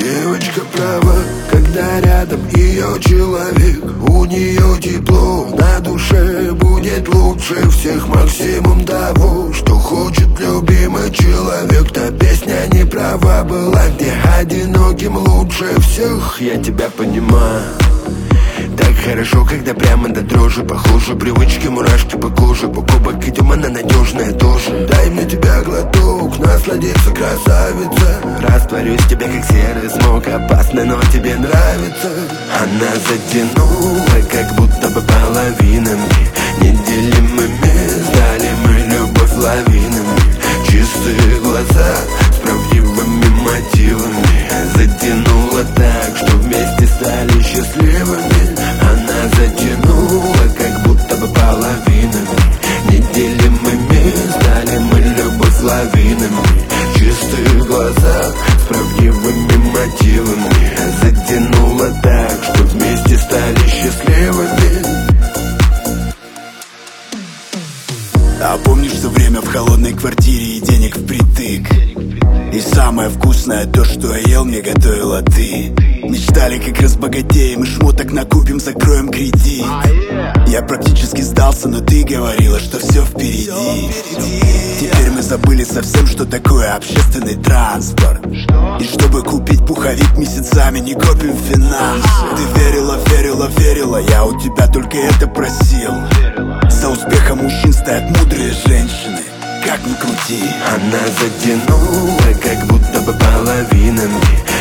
Девочка права, когда рядом ее человек. У нее тепло, на душе будет лучше всех. Максимум того, что хочет любимый человек. Та песня не права была, где одиноким лучше всех. Я тебя понимаю. Так хорошо, когда прямо до дрожи похоже. Привычки, мурашки по коже. Бок о бок идем, она надежная тоже. Дай мне тебя глоток, насладиться, красавица. Растворюсь в тебе, как серый смог. Опасно, но тебе нравится. Она затянула, как будто бы половинами. Неделимыми стали мы любовь лавинами. Чистые глаза с правдивыми мотивами. Затянула так, что вместе стали счастливыми. Она затянула, как будто бы половинами. Неделимыми стали мы любовь лавинами. Чистые глаза с правдивыми мотивами. Затянула так, что вместе стали счастливыми. А помнишь то время в холодной квартире и денег впритык? И самое вкусное то, что я ел, мне готовила ты. Мечтали, как разбогатеем и шмоток накупим, закроем кредит. Я практически сдался, но ты говорила, что все впереди. Теперь мы забыли совсем, что такое общественный транспорт. И чтобы купить пуховик, месяцами не копим финансы. Ты верила, верила, верила, я у тебя только это просил. За успехом мужчин стоят мудрые женщины, как ни крути. Она затянула, как будто бы половинами.